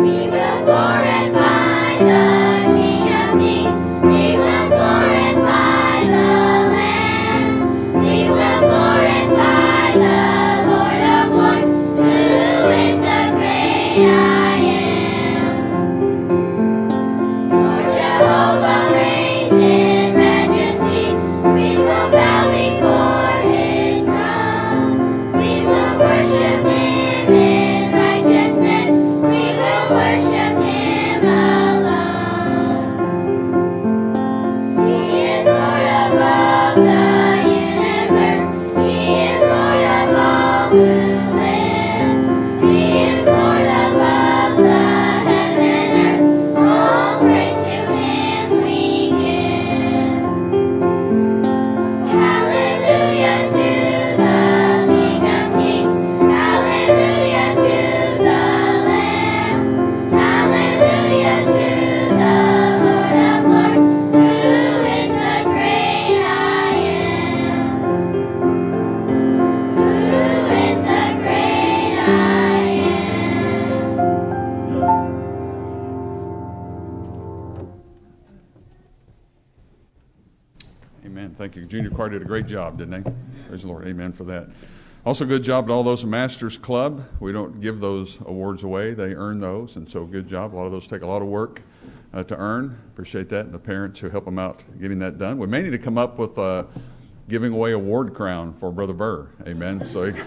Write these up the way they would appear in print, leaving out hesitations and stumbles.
Thank you. Junior choir did a great job, didn't they? Praise the Lord. Amen for that. Also, good job to all those in Masters Club. We don't give those awards away. They earn those, and so good job. A lot of those take a lot of work to earn. Appreciate that, and the parents who help them out getting that done. We may need to come up with a giving away award crown for Brother Burr. Amen. So he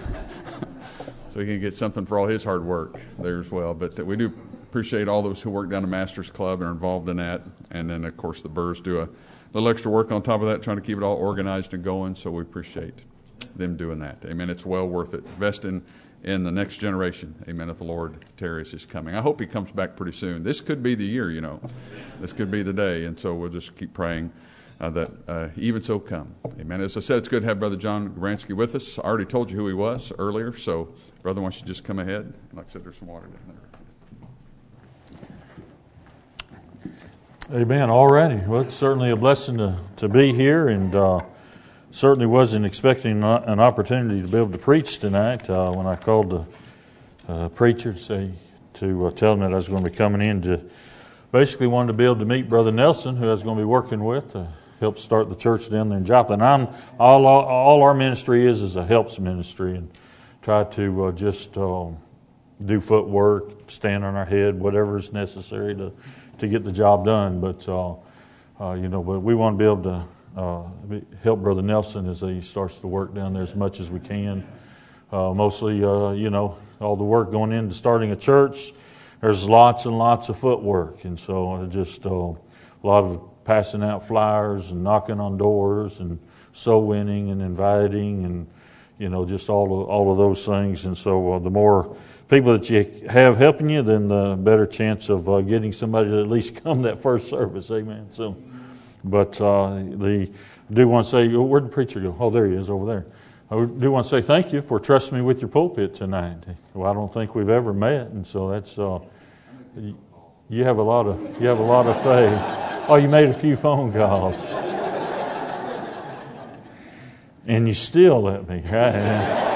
can get something for all his hard work there as well. But we do appreciate all those who work down at Masters Club and are involved in that. And then, of course, the Burrs do a little extra work on top of that, trying to keep it all organized and going, so we appreciate them doing that. Amen. It's well worth it. Investing in the next generation. Amen. If the Lord tarries is coming. I hope he comes back pretty soon. This could be the year, you know. This could be the day, and so we'll just keep praying that even so come. Amen. As I said, it's good to have Brother John Gransky with us. I already told you who he was earlier, so Brother, why don't you just come ahead? Like I said, there's some water down there. Amen. Already. Well, it's certainly a blessing to be here, and certainly wasn't expecting an opportunity to be able to preach tonight. When I called the preacher to tell him that I was going to be coming in, to basically wanted to be able to meet Brother Nelson, who I was going to be working with to help start the church down there in Joplin. All our ministry is a helps ministry, and try to just do footwork, stand on our head, whatever is necessary to get the job done. But but we want to be able to help Brother Nelson as he starts to work down there as much as we can. Mostly, all the work going into starting a church, there's lots and lots of footwork, and so just a lot of passing out flyers and knocking on doors and soul winning and inviting and just all of those things. And so the more people that you have helping you, then the better chance of getting somebody to at least come that first service. Amen. So, but I do want to say, where'd the preacher go? Oh, there he is over there. I do want to say thank you for trusting me with your pulpit tonight. Well, I don't think we've ever met, and so that's you have a lot of faith. Oh, you made a few phone calls, and you still let me. Right?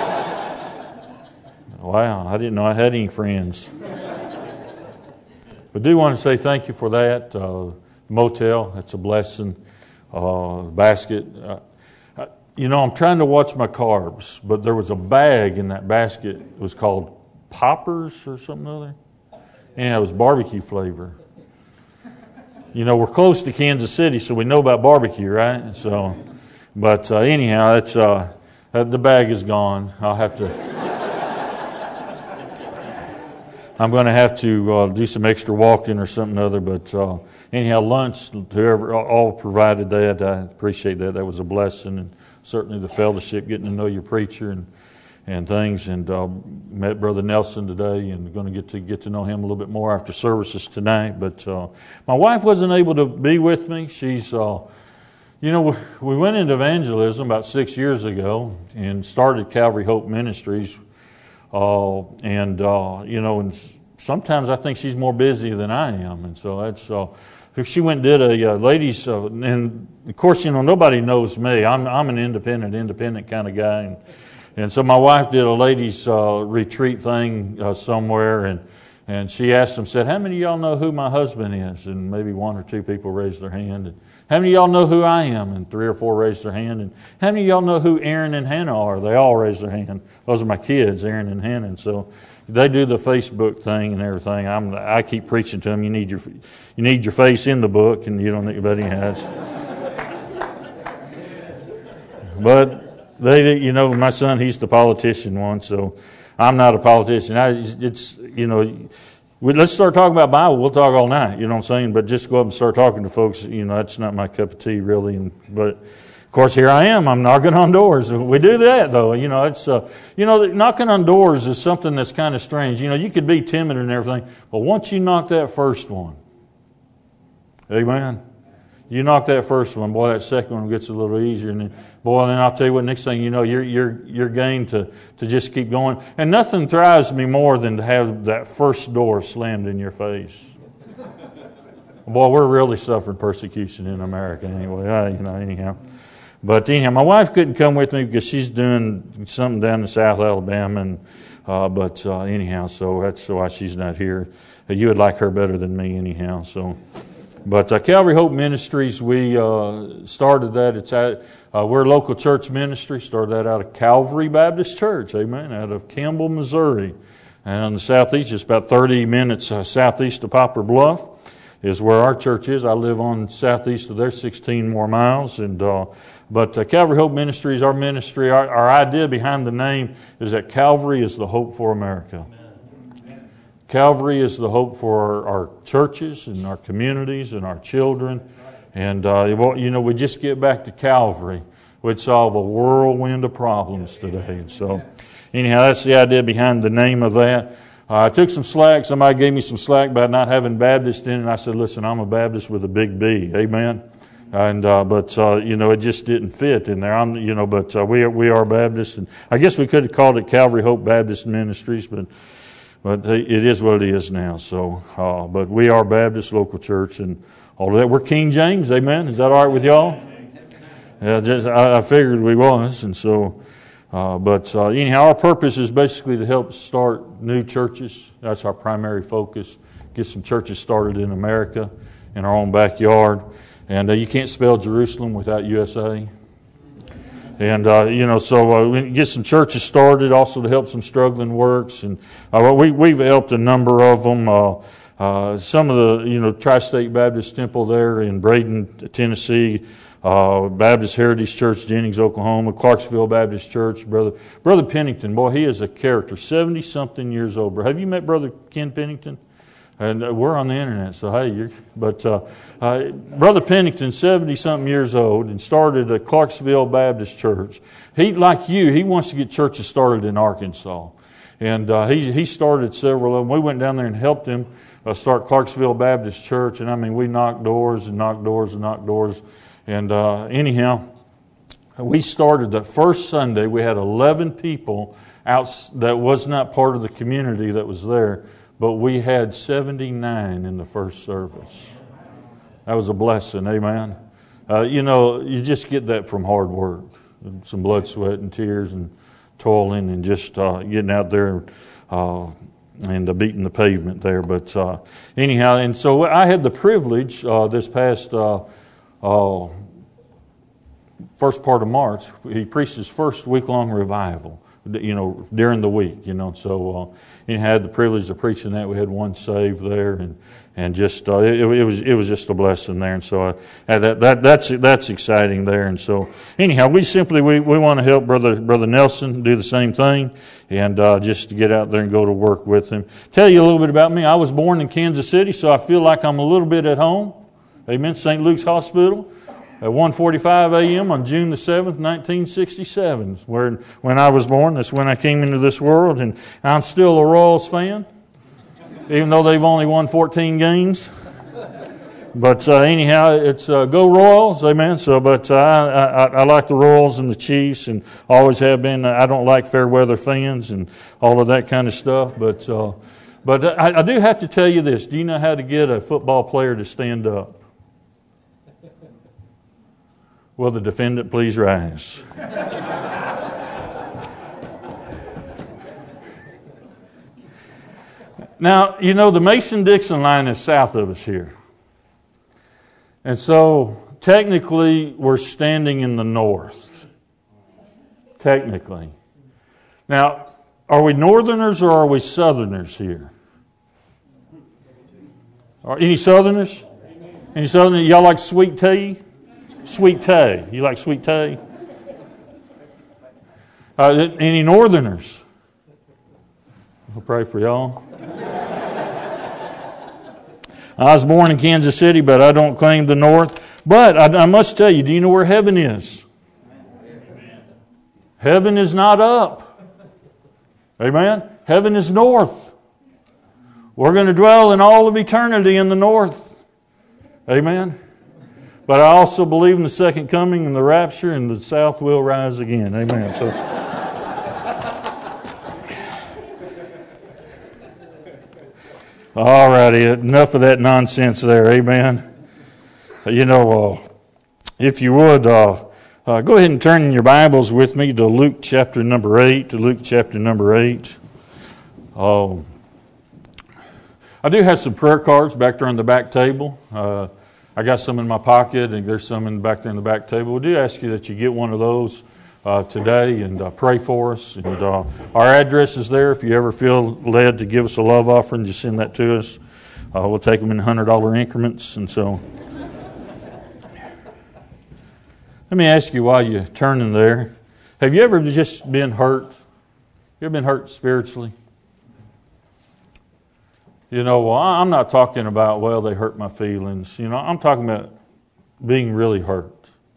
Wow, I didn't know I had any friends. But I do want to say thank you for that. Motel, that's a blessing. Basket. I'm trying to watch my carbs, but there was a bag in that basket. It was called Poppers or something other. And it was barbecue flavor. We're close to Kansas City, so we know about barbecue, right? So, but anyhow, it's the bag is gone. I'm going to have to do some extra walking or something other, but anyhow, lunch, whoever all provided that, I appreciate that. That was a blessing, and certainly the fellowship, getting to know your preacher and things, and met Brother Nelson today, and going to get to know him a little bit more after services tonight. But my wife wasn't able to be with me. She's, we went into evangelism about 6 years ago and started Calvary Hope Ministries. And sometimes I think she's more busy than I am, and so that's. She went and did a ladies, and of course, nobody knows me. I'm an independent kind of guy, and so my wife did a ladies retreat thing somewhere, and And she asked them, said, how many of y'all know who my husband is? And maybe one or two people raised their hand. And how many of y'all know who I am? And 3 or 4 raised their hand. And how many of y'all know who Aaron and Hannah are? They all raised their hand. Those are my kids, Aaron and Hannah. And so they do the Facebook thing and everything. I keep preaching to them, you need your face in the book, and you don't need anybody else. But they, my son, he's the politician one, so I'm not a politician. Let's start talking about Bible. We'll talk all night, you know what I'm saying? But just go up and start talking to folks, that's not my cup of tea, really. But of course, here I am. I'm knocking on doors. We do that, though. It's knocking on doors is something that's kind of strange. You could be timid and everything, but once you knock that first one, amen. You knock that first one, boy, that second one gets a little easier, and then I'll tell you what. Next thing you know, you're game to just keep going. And nothing thrives me more than to have that first door slammed in your face. Boy, we're really suffering persecution in America anyway. Anyhow. But anyhow, my wife couldn't come with me because she's doing something down in South Alabama, and anyhow, so that's why she's not here. You would like her better than me, anyhow. So. But Calvary Hope Ministries, we started that. We're a local church ministry. Started that out of Calvary Baptist Church, amen, out of Campbell, Missouri. And on the southeast, just about 30 minutes southeast of Poplar Bluff is where our church is. I live on southeast of there, 16 more miles. But Calvary Hope Ministries, our ministry, our idea behind the name is that Calvary is the hope for America. Calvary is the hope for our churches and our communities and our children. And, we just get back to Calvary, we'd solve a whirlwind of problems today. And so, anyhow, that's the idea behind the name of that. I took some slack. Somebody gave me some slack about not having Baptist in it. And I said, listen, I'm a Baptist with a big B. Amen. And, it just didn't fit in there. We are Baptist. And I guess we could have called it Calvary Hope Baptist Ministries, but it is what it is now. So, but we are Baptist local church and all of that. We're King James, amen. Is that all right with y'all? Yeah, I figured we was, and so. Anyhow, our purpose is basically to help start new churches. That's our primary focus. Get some churches started in America, in our own backyard. And you can't spell Jerusalem without USA. And, we get some churches started, also to help some struggling works. And we've helped a number of them. Some of the, Tri-State Baptist Temple there in Braden, Tennessee, Baptist Heritage Church, Jennings, Oklahoma, Clarksville Baptist Church. Brother Pennington, boy, he is a character, 70-something years old. Have you met Brother Ken Pennington? And we're on the internet, so hey, Brother Pennington, 70-something years old, and started a Clarksville Baptist Church. He, like you, he wants to get churches started in Arkansas. And he started several of them. We went down there and helped him start Clarksville Baptist Church. And we knocked doors and knocked doors and knocked doors. And anyhow, we started the first Sunday. We had 11 people out that was not part of the community that was there. But we had 79 in the first service. That was a blessing, amen. You just get that from hard work, some blood, sweat, and tears, and toiling, and just getting out there and beating the pavement there. But anyhow, and so I had the privilege this past first part of March. He preached his first week-long revival. During the week, so he had the privilege of preaching that. We had one saved there, and just it was just a blessing there, and so that's exciting there, and so anyhow, we want to help Brother Nelson do the same thing, and just to get out there and go to work with him. Tell you a little bit about me. I was born in Kansas City, so I feel like I'm a little bit at home. Amen. St. Luke's Hospital. At 1:45 a.m. on June the 7th, 1967, when I was born. That's when I came into this world, and I'm still a Royals fan, even though they've only won 14 games. But anyhow, it's go Royals, amen. So, but I like the Royals and the Chiefs, and always have been. I don't like fair weather fans and all of that kind of stuff. But I do have to tell you this: do you know how to get a football player to stand up? Will the defendant please rise? Now, you know, the Mason-Dixon line is south of us here. And so, technically, we're standing in the north. Technically. Now, are we northerners or are we southerners here? Any southerners? Any southerners? Y'all like sweet tea? Sweet tea. You like sweet tea? Any northerners? I'll pray for y'all. I was born in Kansas City, but I don't claim the north. But I must tell you, do you know where heaven is? Heaven is not up. Amen? Heaven is north. We're going to dwell in all of eternity in the north. Amen? But I also believe in the second coming and the rapture, and the south will rise again. Amen. So, all righty, enough of that nonsense there. Amen. You know, if you would, go ahead and turn in your Bibles with me to Luke chapter number 8. Luke chapter number 8. I do have some prayer cards back there on the back table. I got some in my pocket, and there's some back there in the back table. We do ask you that you get one of those today and pray for us. And our address is there. If you ever feel led to give us a love offering, just send that to us. We'll take them in $100 increments. And so, let me ask you while you're turning there, have you ever just been hurt? You ever been hurt spiritually? You know, well, I'm not talking about, well, they hurt my feelings. You know, I'm talking about being really hurt.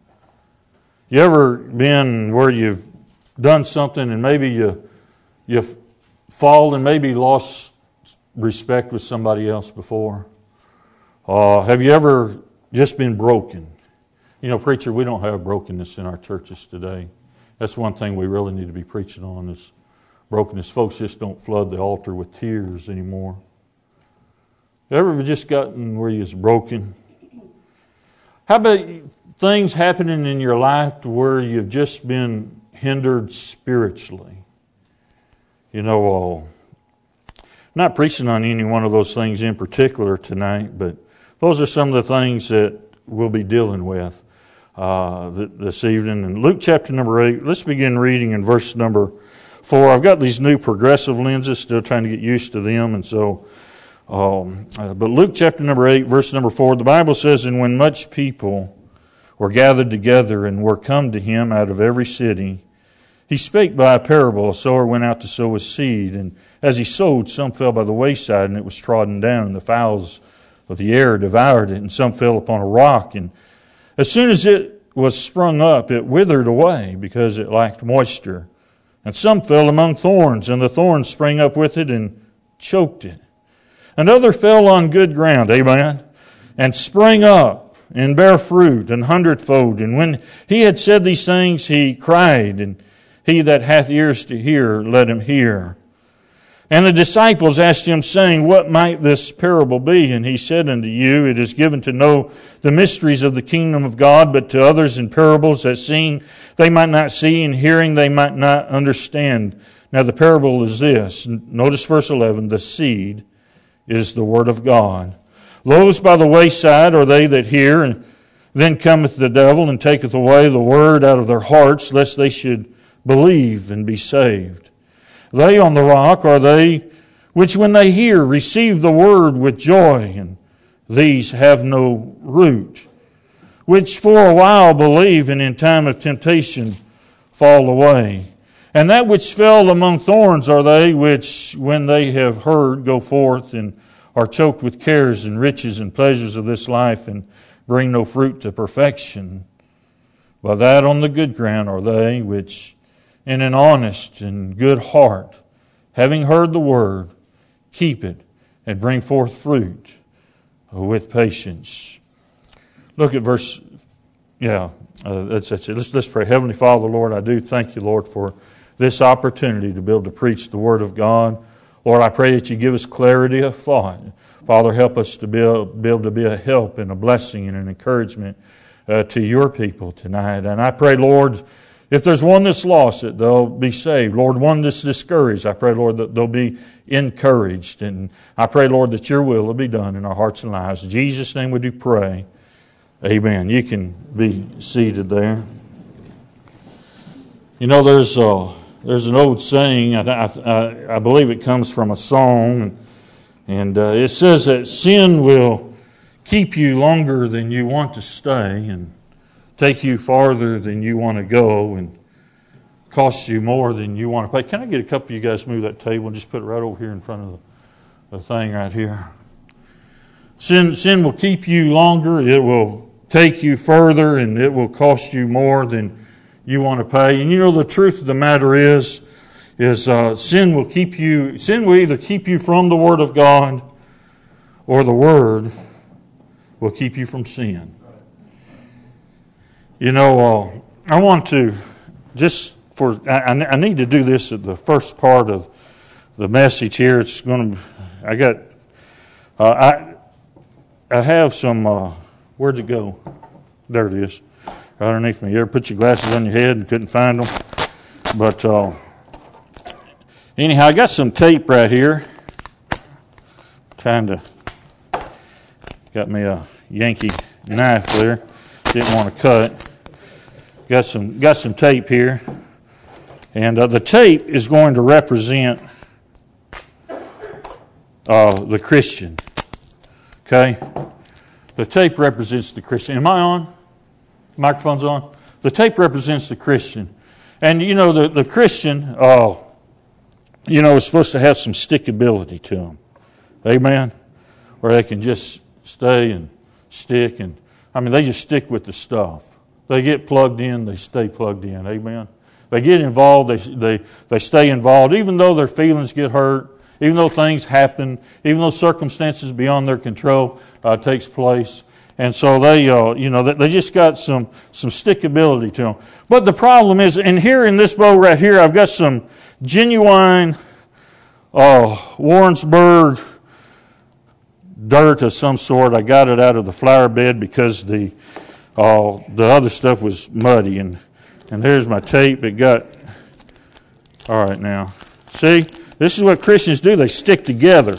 You ever been where you've done something and maybe you've fallen, maybe lost respect with somebody else before? Have you ever just been broken? You know, preacher, we don't have brokenness in our churches today. That's one thing we really need to be preaching on is brokenness. Folks just don't flood the altar with tears anymore. Ever just gotten where you're broken? How about things happening in your life to where you've just been hindered spiritually? You know, I'm not preaching on any one of those things in particular tonight, but those are some of the things that we'll be dealing with this evening. In Luke chapter number 8, let's begin reading in verse number 4. I've got these new progressive lenses, still trying to get used to them, and so... but Luke chapter number 8, verse number 4, the Bible says, "And when much people were gathered together and were come to him out of every city, he spake by a parable. A sower went out to sow his seed, and as he sowed, some fell by the wayside, and it was trodden down, and the fowls of the air devoured it, and some fell upon a rock, and as soon as it was sprung up, it withered away, because it lacked moisture. And some fell among thorns, and the thorns sprang up with it and choked it. Another fell on good ground," amen, "and sprang up, and bare fruit, an hundredfold. And when he had said these things, he cried, and he that hath ears to hear, let him hear. And the disciples asked him, saying, What might this parable be? And he said unto you, It is given to know the mysteries of the kingdom of God, but to others in parables, that seeing they might not see, and hearing they might not understand. Now the parable is this." Notice verse 11, "The seed is the word of God. Those by the wayside are they that hear, and then cometh the devil, and taketh away the word out of their hearts, lest they should believe and be saved. They on the rock are they which when they hear receive the word with joy, and these have no root, which for a while believe, and in time of temptation fall away. And that which fell among thorns are they which, when they have heard, go forth and are choked with cares and riches and pleasures of this life, and bring no fruit to perfection. But that on the good ground are they which, in an honest and good heart, having heard the word, keep it, and bring forth fruit with patience." Look at verse, that's it. Let's pray. Heavenly Father, Lord, I do thank you, Lord, for this opportunity to be able to preach the Word of God. Lord, I pray that you give us clarity of thought. Father, help us to be able to be a help and a blessing and an encouragement to your people tonight. And I pray, Lord, If there's one that's lost, that they'll be saved. Lord, one that's discouraged, I pray, Lord, that they'll be encouraged. And I pray, Lord, that your will be done in our hearts and lives. In Jesus' name we do pray. Amen. You can be seated there. You know, there's an old saying, I believe it comes from a song, and it says that sin will keep you longer than you want to stay, and take you farther than you want to go, and cost you more than you want to pay. Can I get a couple of you guys to move that table and just put it right over here in front of the thing right here? Sin will keep you longer, it will take you further, and it will cost you more than you want to pay. And you know, the truth of the matter is sin will either keep you from the Word of God, or the Word will keep you from sin. You know, I want to I need to do this at the first part of the message here. It's going to. I have some. Where'd it go? There it is, right underneath me. You ever put your glasses on your head and couldn't find them? But anyhow, I got some tape right here. Got me a Yankee knife there. Didn't want to cut. Got some tape here, and the tape is going to represent the Christian. Okay, the tape represents the Christian. Am I on? Microphone's on. The tape represents the Christian, and you know the Christian, is supposed to have some stickability to them. Amen. Where they can just stay and stick, and they just stick with the stuff. They get plugged in, they stay plugged in. Amen. They get involved, they stay involved, even though their feelings get hurt, even though things happen, even though circumstances beyond their control takes place. And so they just got some stickability to them. But the problem is, and here in this bowl right here, I've got some genuine Warrensburg dirt of some sort. I got it out of the flower bed because the other stuff was muddy, and there's my tape. It got all right now. See, this is what Christians do. They stick together.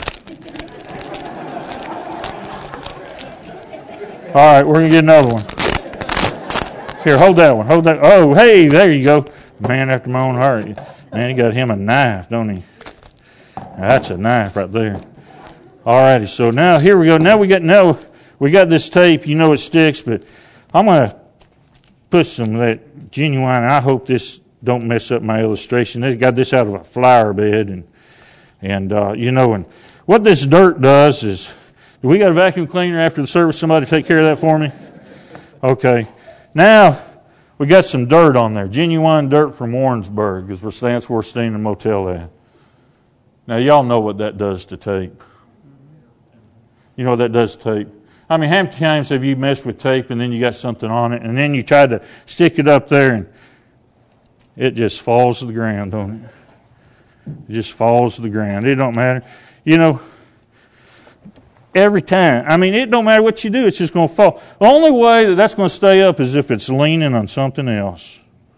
All right, we're gonna get another one. Here, hold that one. Hold that. Oh, hey, there you go. Man after my own heart. Man, he got him a knife, don't he? Now, that's a knife right there. All righty. So now here we go. Now we got this tape. You know it sticks, but I'm going to put some of that genuine. I hope this don't mess up my illustration. They got this out of a flower bed, and what this dirt does is, do we got a vacuum cleaner after the service? Somebody take care of that for me? Okay. Now we got some dirt on there, genuine dirt from Warrensburg, because that's where we're staying in a motel at. Now y'all know what that does to tape. You know what that does to tape. How many times have you messed with tape and then you got something on it and then you tried to stick it up there and it just falls to the ground, don't it? It just falls to the ground. It don't matter. Every time. It don't matter what you do, it's just going to fall. The only way that's going to stay up is if it's leaning on something else.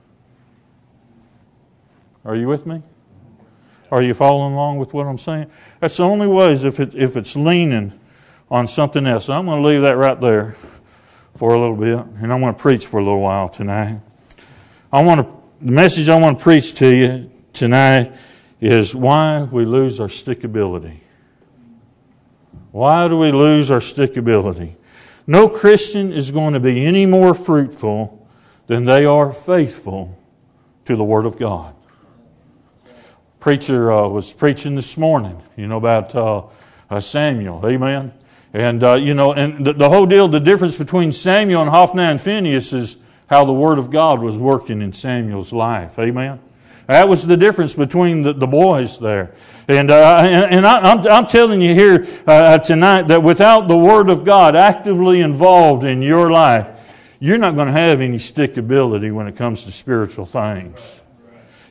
Are you with me? Are you following along with what I'm saying? That's the only way is if it's leaning on something else. So I'm going to leave that right there for a little bit, and I'm going to preach for a little while tonight. The message I want to preach to you tonight is why we lose our stickability. Why do we lose our stickability? No Christian is going to be any more fruitful than they are faithful to the Word of God. Preacher was preaching this morning, about Samuel. Amen. And, and the whole deal, the difference between Samuel and Hophni and Phinehas is how the Word of God was working in Samuel's life. Amen. That was the difference between the boys there. And I'm telling you here tonight that without the Word of God actively involved in your life, you're not going to have any stickability when it comes to spiritual things.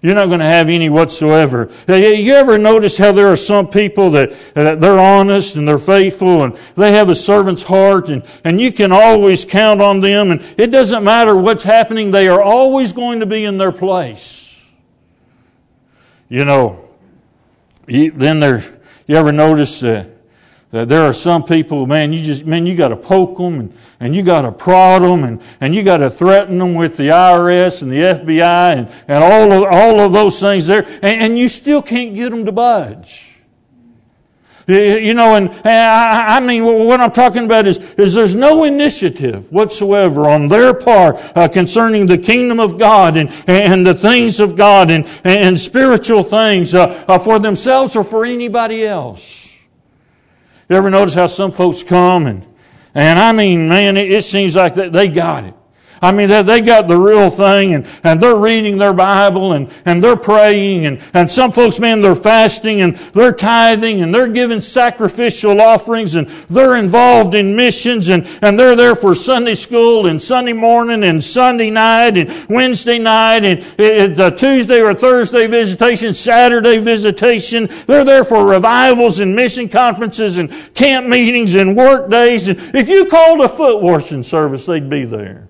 You're not going to have any whatsoever. You ever notice how there are some people that they're honest and they're faithful and they have a servant's heart and you can always count on them, and it doesn't matter what's happening, they are always going to be in their place. You know, you ever notice that there are some people, you got to poke them and you got to prod them and you got to threaten them with the IRS and the FBI and all of those things there, and you still can't get them to budge. You know, and I mean, what I'm talking about is there's no initiative whatsoever on their part concerning the kingdom of God and the things of God and spiritual things for themselves or for anybody else. You ever notice how some folks come and I mean, man, it seems like they got it. I mean, they got the real thing and they're reading their Bible and they're praying and some folks, man, they're fasting and they're tithing and they're giving sacrificial offerings and they're involved in missions and they're there for Sunday school and Sunday morning and Sunday night and Wednesday night and Tuesday or Thursday visitation, Saturday visitation. They're there for revivals and mission conferences and camp meetings and work days. And if you called a foot washing service, they'd be there.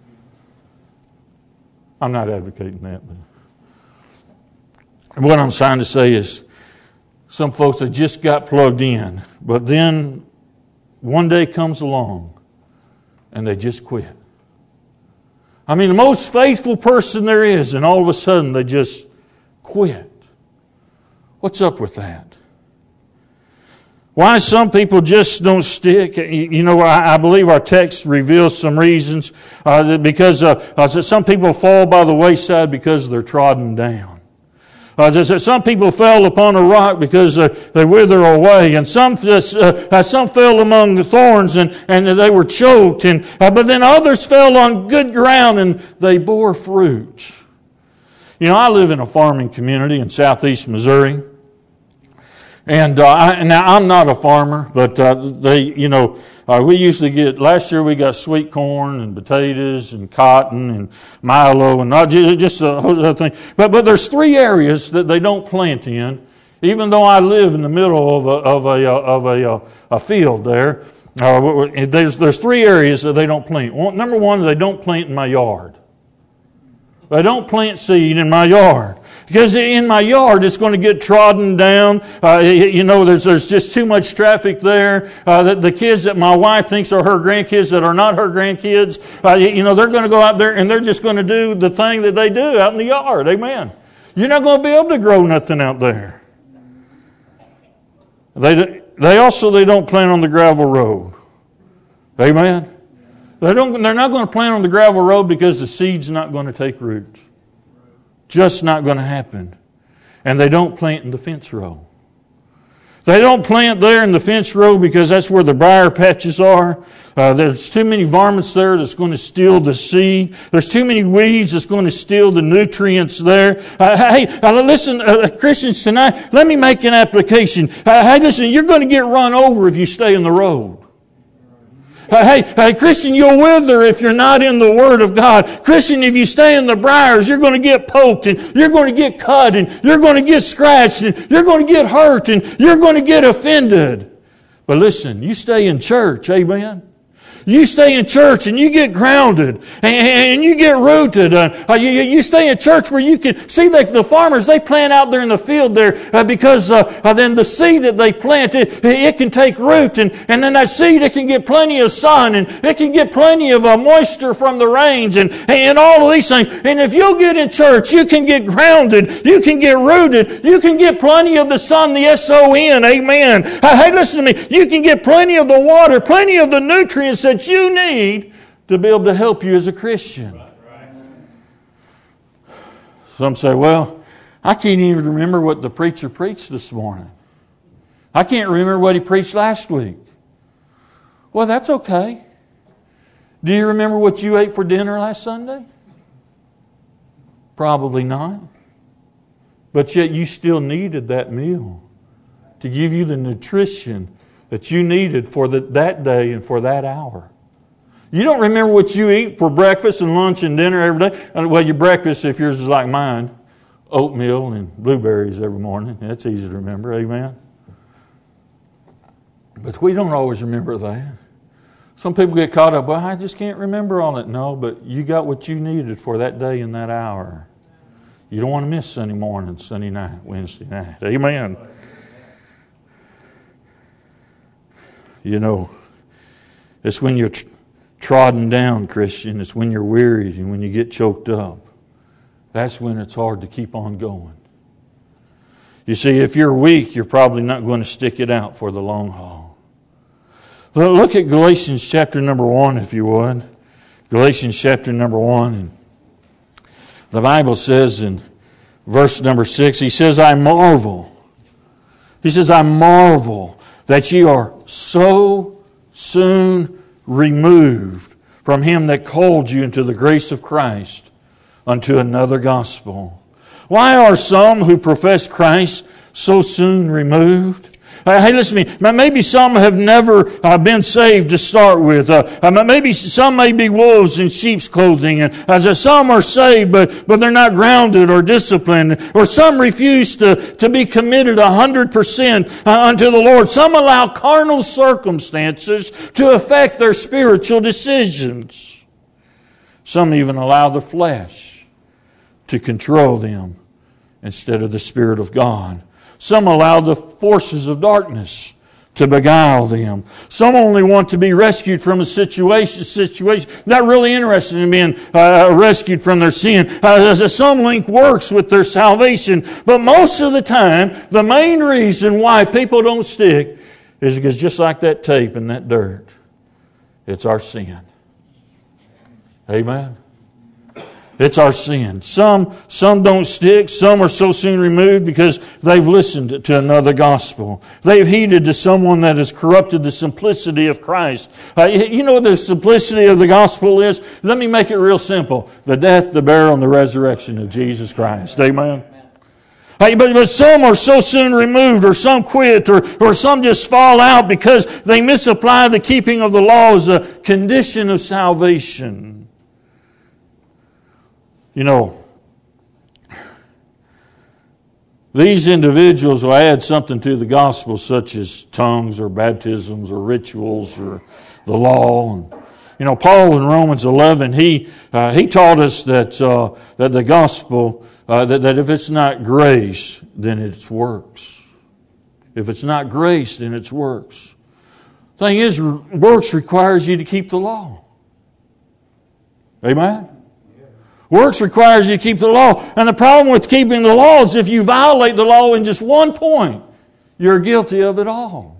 I'm not advocating that, but what I'm trying to say is some folks that just got plugged in, but then one day comes along and they just quit. I mean, the most faithful person there is, and all of a sudden they just quit. What's up with that? Why some people just don't stick? You know, I believe our text reveals some reasons. Because some people fall by the wayside because they're trodden down. Some people fell upon a rock because they wither away, and some fell among the thorns and they were choked. But then others fell on good ground and they bore fruit. You know, I live in a farming community in southeast Missouri. And now I'm not a farmer, but we usually get. Last year we got sweet corn and potatoes and cotton and milo and not just a whole other thing. But there's 3 areas that they don't plant in, even though I live in the middle of a field there. There's 3 areas that they don't plant. Number 1, they don't plant in my yard. They don't plant seed in my yard. Because in my yard, it's going to get trodden down. There's just too much traffic there. The kids that my wife thinks are her grandkids that are not her grandkids, they're going to go out there and they're just going to do the thing that they do out in the yard. Amen. You're not going to be able to grow nothing out there. They don't plant on the gravel road. Amen. They're not going to plant on the gravel road because the seed's not going to take root. Just not going to happen. And they don't plant in the fence row. They don't plant there in the fence row because that's where the briar patches are. There's too many varmints there that's going to steal the seed. There's too many weeds that's going to steal the nutrients there. Listen, Christians tonight, let me make an application. Listen, you're going to get run over if you stay in the road. Hey, Christian, you'll wither if you're not in the Word of God. Christian, if you stay in the briars, you're going to get poked and you're going to get cut and you're going to get scratched and you're going to get hurt and you're going to get offended. But listen, you stay in church, amen? You stay in church and you get grounded and you get rooted. You stay in church where you can see the farmers, they plant out there in the field there because then the seed that they plant, it can take root and then that seed, it can get plenty of sun and it can get plenty of moisture from the rains and all of these things. And if you'll get in church, you can get grounded, you can get rooted, you can get plenty of the sun, the S-O-N, amen. Hey, listen to me, you can get plenty of the water, plenty of the nutrients that you need to be able to help you as a Christian. Some say, well, I can't even remember what the preacher preached this morning. I can't remember what he preached last week. Well, that's okay. Do you remember what you ate for dinner last Sunday? Probably not. But yet you still needed that meal to give you the nutrition that you needed for that day and for that hour. You don't remember what you eat for breakfast and lunch and dinner every day? Well, your breakfast, if yours is like mine, oatmeal and blueberries every morning. That's easy to remember, amen? But we don't always remember that. Some people get caught up, well, I just can't remember all it. No, but you got what you needed for that day and that hour. You don't want to miss Sunday morning, Sunday night, Wednesday night. Amen. You know, it's when you're trodden down, Christian. It's when you're wearied and when you get choked up. That's when it's hard to keep on going. You see, if you're weak, you're probably not going to stick it out for the long haul. Look at Galatians chapter number 1, if you would. Galatians chapter number 1. And the Bible says in verse number 6, he says, I marvel. He says, I marvel that ye are so soon removed from him that called you into the grace of Christ unto another gospel. Why are some who profess Christ so soon removed? Hey, listen to me. Maybe some have never been saved to start with. Maybe some may be wolves in sheep's clothing. And some are saved, but they're not grounded or disciplined. Or some refuse to be committed 100% unto the Lord. Some allow carnal circumstances to affect their spiritual decisions. Some even allow the flesh to control them instead of the Spirit of God. Some allow the forces of darkness to beguile them. Some only want to be rescued from a situation, not really interested in being rescued from their sin. Some link works with their salvation. But most of the time, the main reason why people don't stick is because just like that tape and that dirt, it's our sin. Amen? It's our sin. Some don't stick. Some are so soon removed because they've listened to another gospel. They've heeded to someone that has corrupted the simplicity of Christ. You know what the simplicity of the gospel is? Let me make it real simple. The death, the burial, and the resurrection of Jesus Christ. Amen? But some are so soon removed, or some quit, or some just fall out because they misapply the keeping of the law as a condition of salvation. You know, these individuals will add something to the gospel, such as tongues or baptisms or rituals or the law. And, you know, Paul in Romans 11, he taught us that the gospel, that if it's not grace, then it's works. If it's not grace, then it's works. The thing is, works requires you to keep the law. Amen? Works requires you to keep the law. And the problem with keeping the law is if you violate the law in just one point, you're guilty of it all.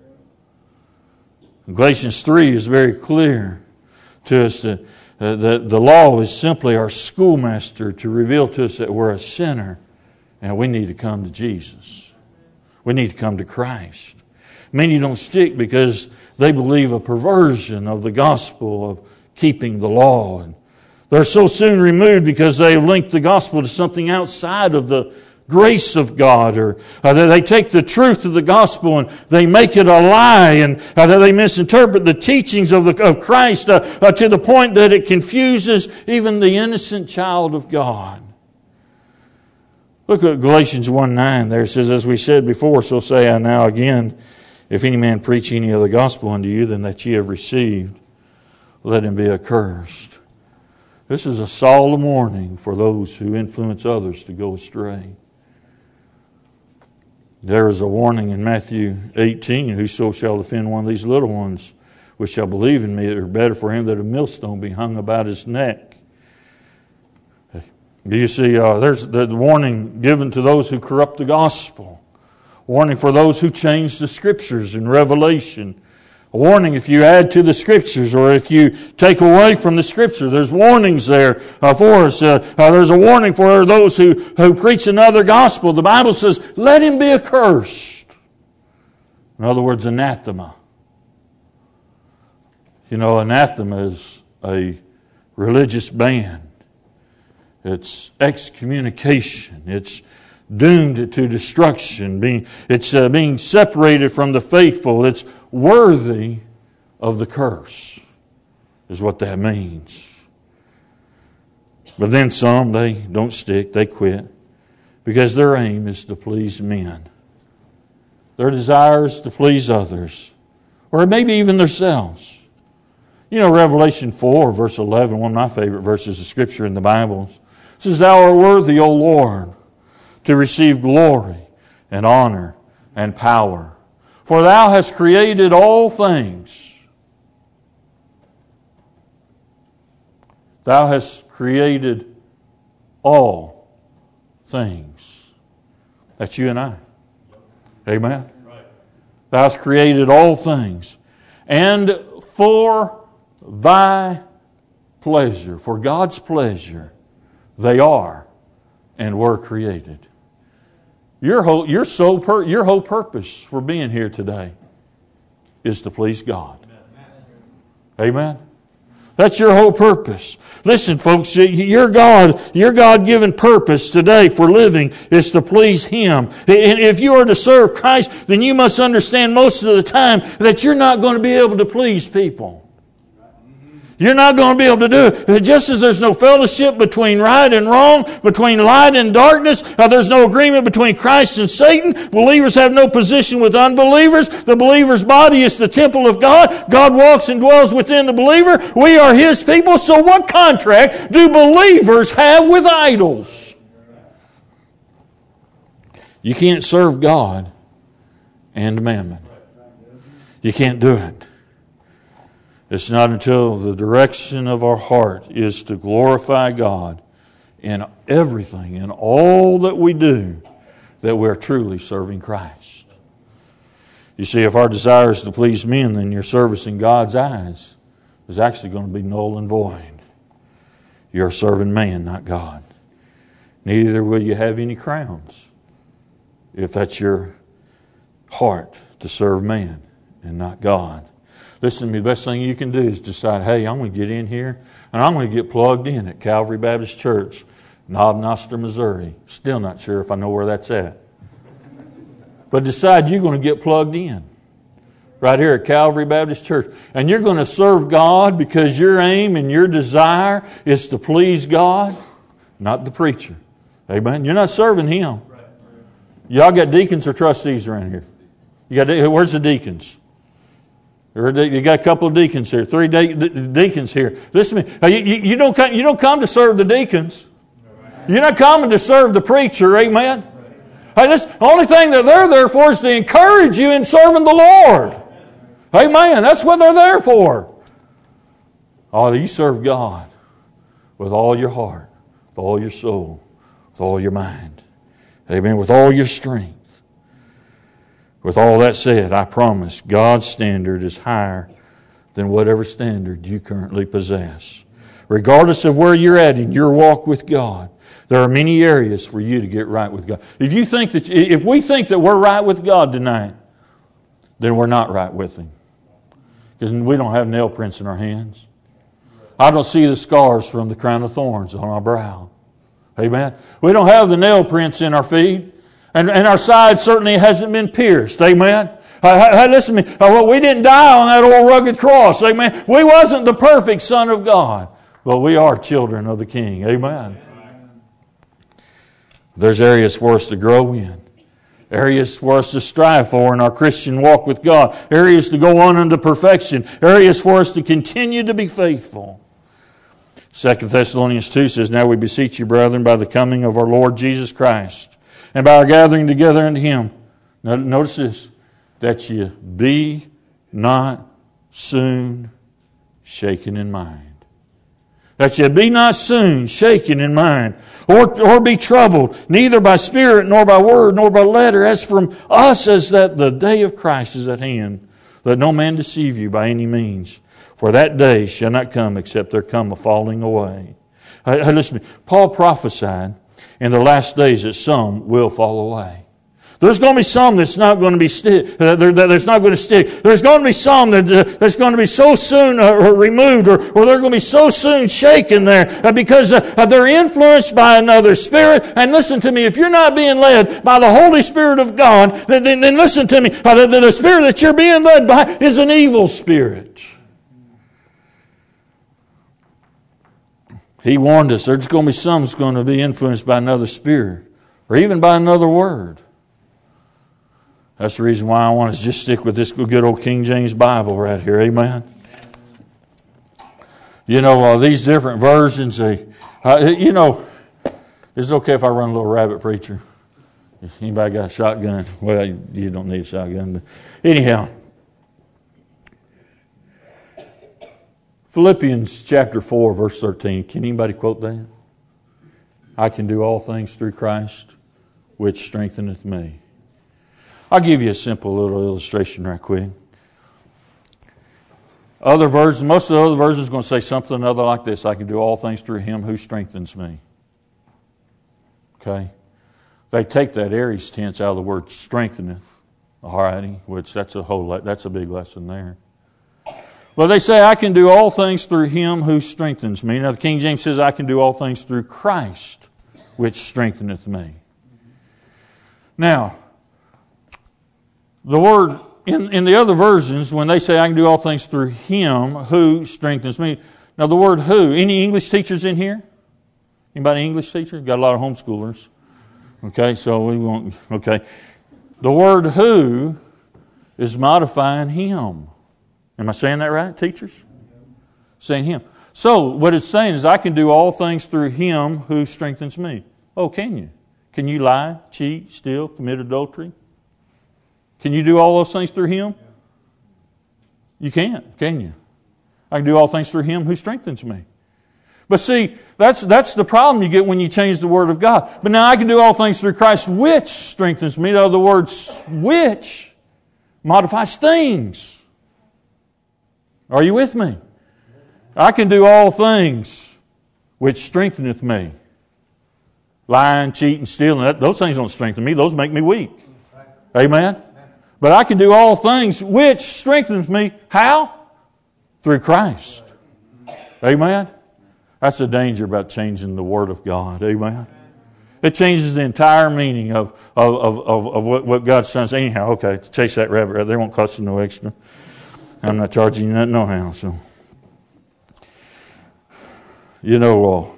Galatians 3 is very clear to us that the law is simply our schoolmaster to reveal to us that we're a sinner and we need to come to Jesus. We need to come to Christ. Many don't stick because they believe a perversion of the gospel of keeping the law. And they're so soon removed because they've linked the gospel to something outside of the grace of God, or they take the truth of the gospel and they make it a lie, and they misinterpret the teachings of Christ to the point that it confuses even the innocent child of God. Look at Galatians 1:9. There it says, as we said before, so say I now again, if any man preach any other gospel unto you than that ye have received, let him be accursed. This is a solemn warning for those who influence others to go astray. There is a warning in Matthew 18, whoso shall offend one of these little ones, which shall believe in me, it were better for him that a millstone be hung about his neck. Do you see, there's the warning given to those who corrupt the gospel. Warning for those who change the Scriptures in Revelation. A warning if you add to the Scriptures or if you take away from the Scripture. There's warnings there for us. There's a warning for those who preach another gospel. The Bible says, let him be accursed. In other words, anathema. You know, anathema is a religious ban. It's excommunication. It's doomed to destruction. It's being separated from the faithful. It's worthy of the curse, is what that means. But then some, they don't stick, they quit. because their aim is to please men. Their desire is to please others, or maybe even themselves. You know, Revelation 4, verse 11, one of my favorite verses of Scripture in the Bible, says, Thou art worthy, O Lord, to receive glory and honor and power. For Thou hast created all things. Thou hast created all things. That's you and I. Amen? Thou hast created all things. And for Thy pleasure, for God's pleasure, they are and were created. Your whole purpose for being here today is to please God. Amen? That's your whole purpose. Listen, folks, your God-given purpose today for living is to please Him. And if you are to serve Christ, then you must understand most of the time that you're not going to be able to please people. You're not going to be able to do it. Just as there's no fellowship between right and wrong, between light and darkness, there's no agreement between Christ and Satan. Believers have no position with unbelievers. The believer's body is the temple of God. God walks and dwells within the believer. We are His people. So what contract do believers have with idols? You can't serve God and mammon. You can't do it. It's not until the direction of our heart is to glorify God in everything, in all that we do, that we're truly serving Christ. You see, if our desire is to please men, then your service in God's eyes is actually going to be null and void. You're serving man, not God. Neither will you have any crowns if that's your heart, to serve man and not God. Listen to me, the best thing you can do is decide, hey, I'm going to get in here and I'm going to get plugged in at Calvary Baptist Church, Knob Noster, Missouri. Still not sure if I know where that's at. But decide you're going to get plugged in right here at Calvary Baptist Church. And you're going to serve God because your aim and your desire is to please God, not the preacher. Amen? You're not serving Him. Y'all got deacons or trustees around here? Where's the deacons? You got a couple of deacons here, 3 deacons here. Listen to me. You don't come to serve the deacons. You're not coming to serve the preacher. Amen. Hey, the only thing that they're there for is to encourage you in serving the Lord. Amen. That's what they're there for. Oh, you serve God with all your heart, with all your soul, with all your mind. Amen. With all your strength. With all that said, I promise God's standard is higher than whatever standard you currently possess. Regardless of where you're at in your walk with God, there are many areas for you to get right with God. If we think that we're right with God tonight, then we're not right with Him. Because we don't have nail prints in our hands. I don't see the scars from the crown of thorns on our brow. Amen. We don't have the nail prints in our feet. And our side certainly hasn't been pierced. Amen. Hey, listen to me. We didn't die on that old rugged cross. Amen. We wasn't the perfect Son of God. But we are children of the King. Amen. There's areas for us to grow in. Areas for us to strive for in our Christian walk with God. Areas to go on unto perfection. Areas for us to continue to be faithful. 2 Thessalonians 2 says, Now we beseech you, brethren, by the coming of our Lord Jesus Christ, and by our gathering together unto Him. Now, notice this, that ye be not soon shaken in mind. That ye be not soon shaken in mind, or be troubled, neither by spirit, nor by word, nor by letter, as from us as that the day of Christ is at hand. Let no man deceive you by any means, for that day shall not come except there come a falling away. Listen to me. Paul prophesied in the last days that some will fall away. There's going to be some that's not going to be that's not going to stick. There's going to be some that's going to be so soon removed, or they're going to be so soon shaken there because they're influenced by another spirit. And listen to me, if you're not being led by the Holy Spirit of God, then listen to me, the spirit that you're being led by is an evil spirit. He warned us there's going to be some that's going to be influenced by another spirit. or even by another word. That's the reason why I want to just stick with this good old King James Bible right here. Amen. You know, these different versions, is it okay if I run a little rabbit, preacher? Anybody got a shotgun? Well, you don't need a shotgun. But anyhow, Philippians chapter 4, verse 13. Can anybody quote that? I can do all things through Christ, which strengtheneth me. I'll give you a simple little illustration right quick. Other versions, most of the other versions are going to say something other like this. I can do all things through Him who strengthens me. Okay? They take that aorist tense out of the word strengtheneth, alrighty, which that's a big lesson there. Well, they say, I can do all things through Him who strengthens me. Now, the King James says, I can do all things through Christ, which strengtheneth me. Now, the word, in the other versions, when they say, I can do all things through Him who strengthens me. Now, the word who, any English teachers in here? Anybody English teacher? Got a lot of homeschoolers. Okay, so we won't, okay. The word who is modifying Him. Am I saying that right, teachers? Saying Him. So, what it's saying is, I can do all things through Him who strengthens me. Oh, can you? Can you lie, cheat, steal, commit adultery? Can you do all those things through Him? You can't, can you? I can do all things through Him who strengthens me. But see, that's the problem you get when you change the Word of God. But now I can do all things through Christ which strengthens me. Now the word which modifies things. Are you with me? I can do all things which strengtheneth me. Lying, cheating, stealing, those things don't strengthen me. Those make me weak. Amen? But I can do all things which strengthens me. How? Through Christ. Amen? That's the danger about changing the Word of God. Amen? It changes the entire meaning of what God's trying to say. Anyhow, okay, chase that rabbit right there. Won't cost you no extra. I'm not charging you nothing no how. So, you know,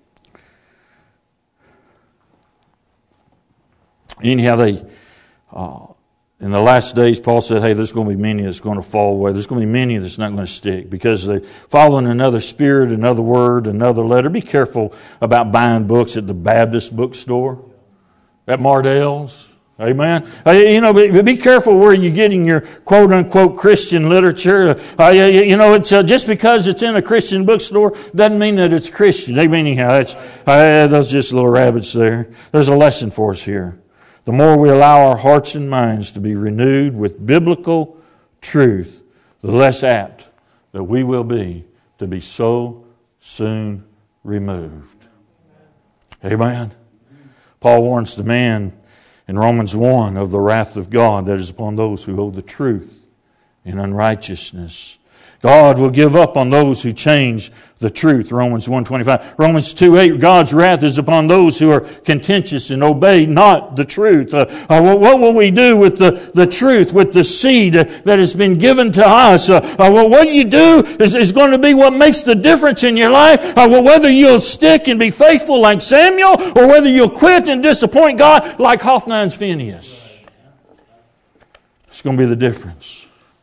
anyhow, they in the last days, Paul said, hey, there's going to be many that's going to fall away. There's going to be many that's not going to stick because they're following another spirit, another word, another letter. Be careful about buying books at the Baptist bookstore, at Mardell's. Amen. Be careful where you're getting your quote-unquote Christian literature. It's just because it's in a Christian bookstore doesn't mean that it's Christian. Amen. Anyhow, those just little rabbits there. There's a lesson for us here. The more we allow our hearts and minds to be renewed with biblical truth, the less apt that we will be to be so soon removed. Amen. Paul warns the man in Romans 1 of the wrath of God that is upon those who hold the truth in unrighteousness. God will give up on those who change the truth. Romans 1:25. Romans 2:8. God's wrath is upon those who are contentious and obey not the truth. What will we do with the truth, with the seed that has been given to us? What you do is going to be what makes the difference in your life. Whether you'll stick and be faithful like Samuel, or whether you'll quit and disappoint God like Hophni's Phinehas. It's going to be the difference.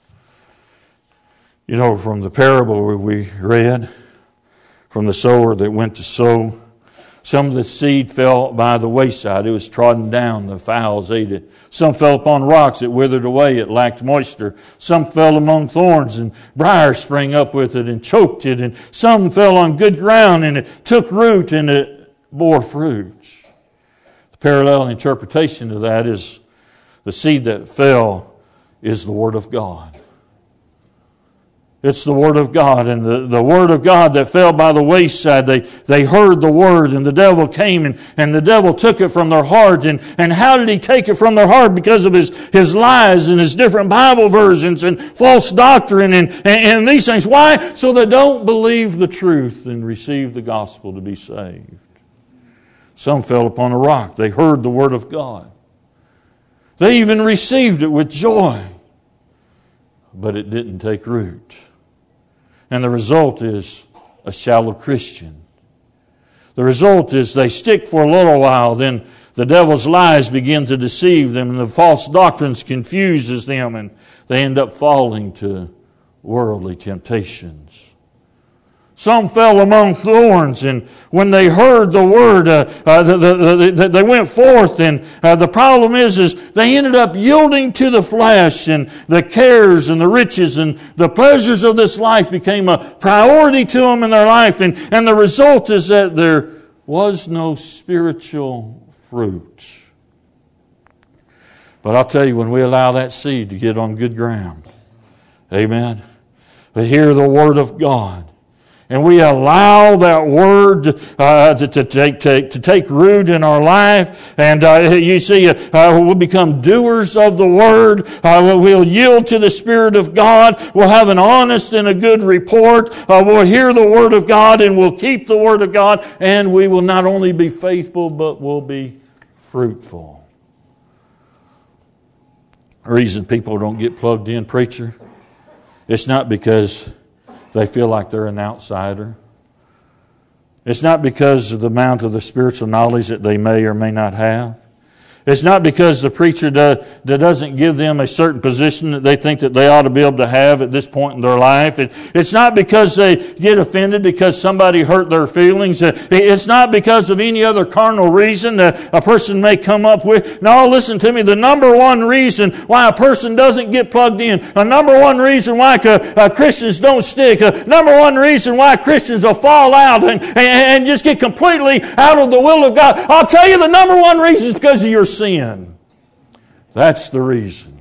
You know, from the parable we read, from the sower that went to sow, some of the seed fell by the wayside. It was trodden down. The fowls ate it. Some fell upon rocks. It withered away. It lacked moisture. Some fell among thorns, and briars sprang up with it and choked it. And some fell on good ground, and it took root, and it bore fruit. The parallel interpretation of that is the seed that fell is the Word of God. It's the Word of God, and the Word of God that fell by the wayside, they heard the Word, and the devil came, and the devil took it from their heart. And how did he take it from their heart? Because of his lies and his different Bible versions and false doctrine and these things. Why? So they don't believe the truth and receive the gospel to be saved. Some fell upon a rock. They heard the Word of God. They even received it with joy, but it didn't take root. And the result is a shallow Christian. The result is they stick for a little while, then the devil's lies begin to deceive them, and the false doctrines confuses them, and they end up falling to worldly temptations. Some fell among thorns, and when they heard the word, they went forth, and the problem is they ended up yielding to the flesh, and the cares and the riches and the pleasures of this life became a priority to them in their life, and the result is that there was no spiritual fruit. But I'll tell you, when we allow that seed to get on good ground, amen, we hear the Word of God, and we allow that Word to take root in our life, and you see, we'll become doers of the Word. We'll yield to the Spirit of God. We'll have an honest and a good report. We'll hear the Word of God, and we'll keep the Word of God, and we will not only be faithful, but we'll be fruitful. The reason people don't get plugged in, preacher, it's not because they feel like they're an outsider. It's not because of the amount of the spiritual knowledge that they may or may not have. It's not because the preacher doesn't give them a certain position that they think that they ought to be able to have at this point in their life. It's not because they get offended because somebody hurt their feelings. It's not because of any other carnal reason that a person may come up with. No, listen to me. The number one reason why a person doesn't get plugged in, a number one reason why Christians don't stick, a number one reason why Christians will fall out and just get completely out of the will of God. I'll tell you, the number one reason is because of your sin. That's the reason.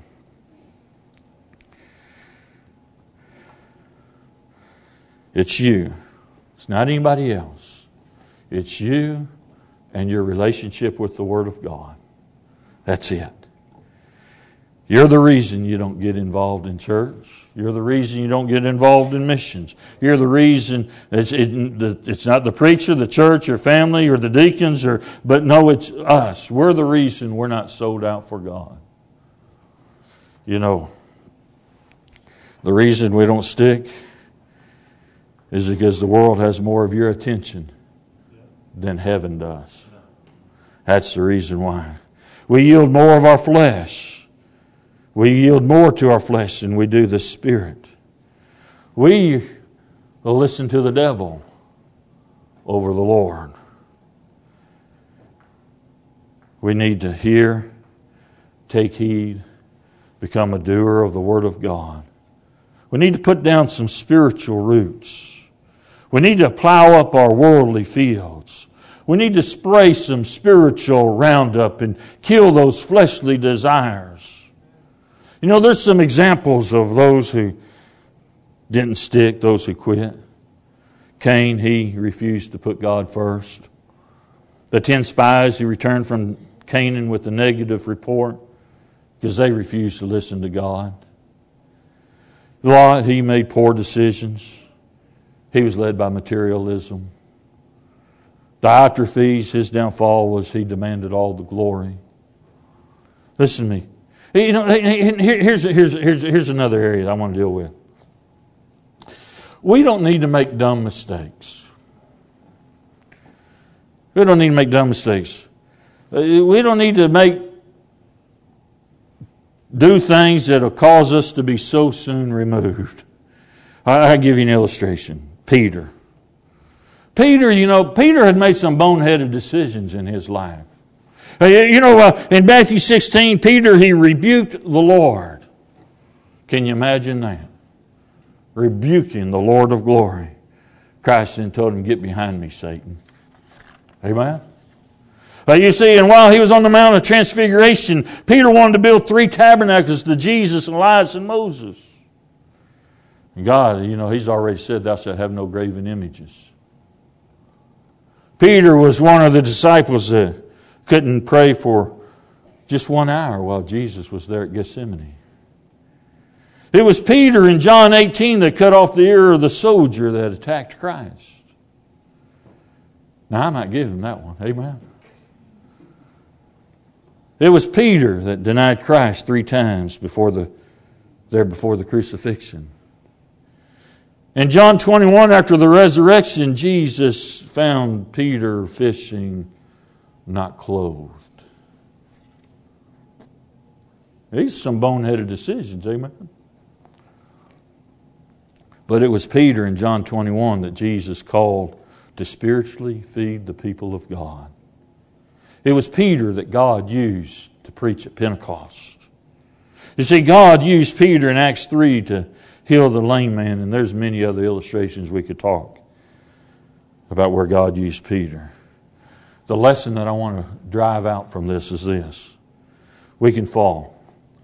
It's you. It's not anybody else. It's you and your relationship with the Word of God. That's it. You're the reason you don't get involved in church. You're the reason you don't get involved in missions. You're the reason it's not the preacher, the church, your family, or the deacons, but no, it's us. We're the reason we're not sold out for God. You know, the reason we don't stick is because the world has more of your attention than heaven does. That's the reason why. We yield more of our flesh. We yield more to our flesh than we do the Spirit. We will listen to the devil over the Lord. We need to hear, take heed, become a doer of the Word of God. We need to put down some spiritual roots. We need to plow up our worldly fields. We need to spray some spiritual Roundup and kill those fleshly desires. You know, there's some examples of those who didn't stick, those who quit. Cain, he refused to put God first. The 10 spies who returned from Canaan with a negative report because they refused to listen to God. Lot, he made poor decisions. He was led by materialism. Diotrephes, his downfall was he demanded all the glory. Listen to me. You know, here's another area that I want to deal with. We don't need to make dumb mistakes. We don't need to make dumb mistakes. We don't need to do things that will cause us to be so soon removed. I'll give you an illustration. Peter, Peter had made some boneheaded decisions in his life. In Matthew 16, Peter, he rebuked the Lord. Can you imagine that? Rebuking the Lord of glory. Christ then told him, "Get behind me, Satan." Amen? You see, and while he was on the Mount of Transfiguration, Peter wanted to build 3 tabernacles to Jesus, Elias, and Moses. And God, He's already said, "Thou shalt have no graven images." Peter was one of the disciples that couldn't pray for just 1 hour while Jesus was there at Gethsemane. It was Peter in John 18 that cut off the ear of the soldier that attacked Christ. Now, I might give him that one. Amen. It was Peter that denied Christ 3 times before the crucifixion. In John 21, after the resurrection, Jesus found Peter fishing, not clothed. These are some boneheaded decisions, amen? But it was Peter in John 21 that Jesus called to spiritually feed the people of God. It was Peter that God used to preach at Pentecost. You see, God used Peter in Acts 3 to heal the lame man, and there's many other illustrations we could talk about where God used Peter. The lesson that I want to drive out from this is this. We can fall.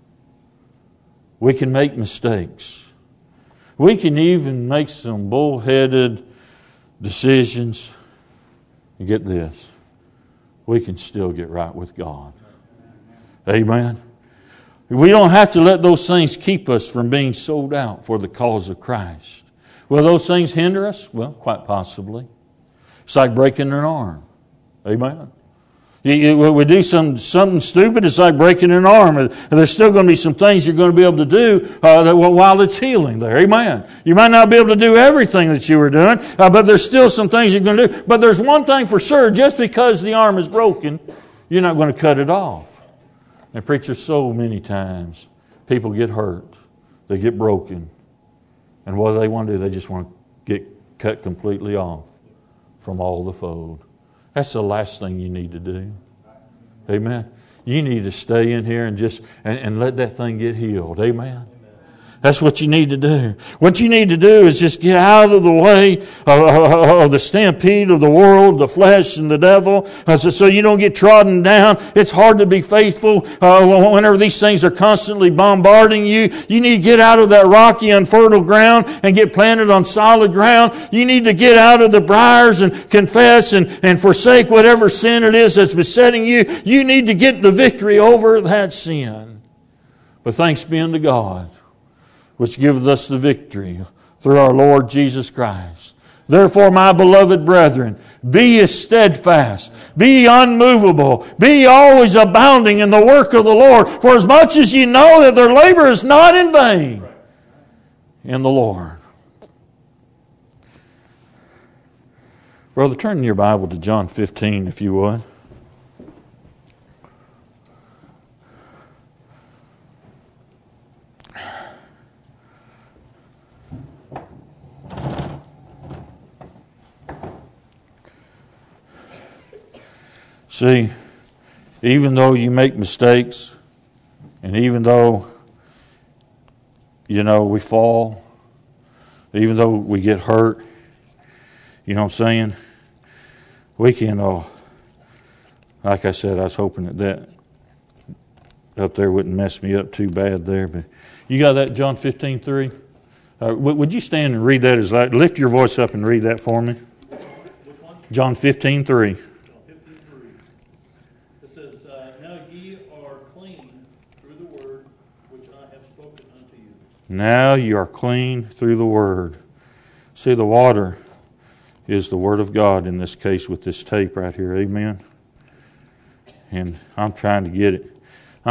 We can make mistakes. We can even make some bullheaded decisions. And get this, we can still get right with God. Amen. We don't have to let those things keep us from being sold out for the cause of Christ. Will those things hinder us? Well, quite possibly. It's like breaking an arm. Amen. We do something stupid, it's like breaking an arm. And there's still going to be some things you're going to be able to do while it's healing there. Amen. You might not be able to do everything that you were doing, but there's still some things you're going to do. But there's one thing for sure, just because the arm is broken, you're not going to cut it off. And preachers, so many times, people get hurt, they get broken, and what do they want to do? They just want to get cut completely off from all the fold. That's the last thing you need to do. Amen. You need to stay in here and just and let that thing get healed. Amen. That's what you need to do. What you need to do is just get out of the way of the stampede of the world, the flesh, and the devil, so you don't get trodden down. It's hard to be faithful whenever these things are constantly bombarding you. You need to get out of that rocky, unfertile ground and get planted on solid ground. You need to get out of the briars and confess and forsake whatever sin it is that's besetting you. You need to get the victory over that sin. But thanks be unto God, which giveth us the victory through our Lord Jesus Christ. Therefore, my beloved brethren, be ye steadfast, be ye unmovable, be ye always abounding in the work of the Lord, for as much as ye know that their labor is not in vain in the Lord. Brother, turn your Bible to John 15, if you would. See, even though you make mistakes, and even though, we fall, even though we get hurt, you know what I'm saying? We can, like I said, I was hoping that up there wouldn't mess me up too bad there. But you got that, John 15:3? Would you stand and read that as loud? Lift your voice up and read that for me. Which one? John 15:3. Now you are clean through the Word. See, the water is the Word of God in this case with this tape right here. Amen? And I'm trying to get it.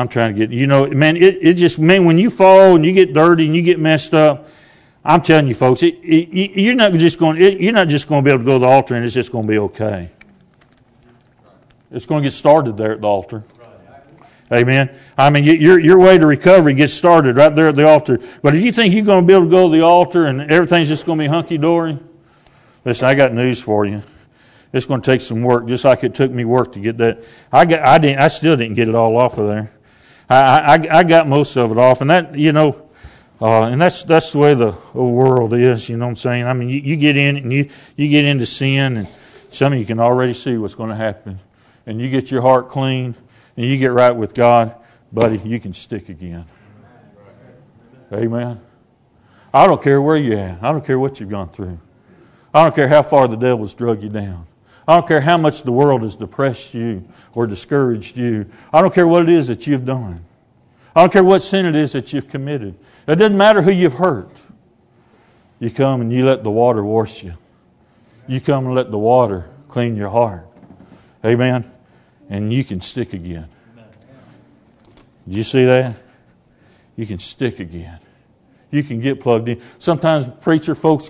Man, when you fall and you get dirty and you get messed up, I'm telling you folks, you're not just going to be able to go to the altar and it's just going to be okay. It's going to get started there at the altar. Amen. I mean, your way to recovery gets started right there at the altar. But if you think you're going to be able to go to the altar and everything's just going to be hunky-dory, listen, I got news for you. It's going to take some work, just like it took me work to get that. I still didn't get it all off of there. I got most of it off, and that, and that's the way the whole world is. You know what I'm saying? I mean, you get in and you get into sin, and some of you can already see what's going to happen, and you get your heart clean. And you get right with God, buddy, you can stick again. Amen. I don't care where you're at. I don't care what you've gone through. I don't care how far the devil's drug you down. I don't care how much the world has depressed you or discouraged you. I don't care what it is that you've done. I don't care what sin it is that you've committed. It doesn't matter who you've hurt. You come and you let the water wash you. You come and let the water clean your heart. Amen. And you can stick again. Did you see that? You can stick again. You can get plugged in. Sometimes preacher folks,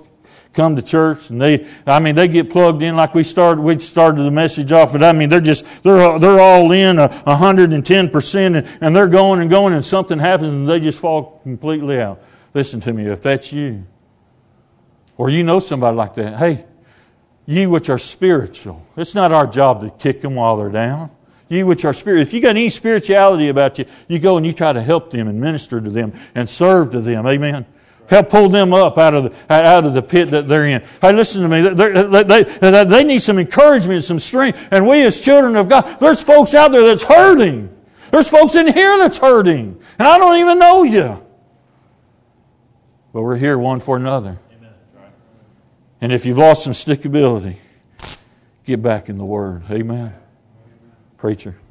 come to church and they get plugged in like we started the message off. But they're all in 110% and they're going and something happens and they just fall completely out. Listen to me, if that's you, or you know somebody like that, hey, ye which are spiritual, it's not our job to kick them while they're down. Ye which are spiritual, if you got any spirituality about you, you go and you try to help them and minister to them and serve to them. Amen. Help pull them up out of the pit that they're in. Hey, listen to me. They need some encouragement and some strength. And we as children of God, there's folks out there that's hurting. There's folks in here that's hurting. And I don't even know you. But we're here one for another. Amen. And if you've lost some stickability, get back in the Word. Amen. Preacher.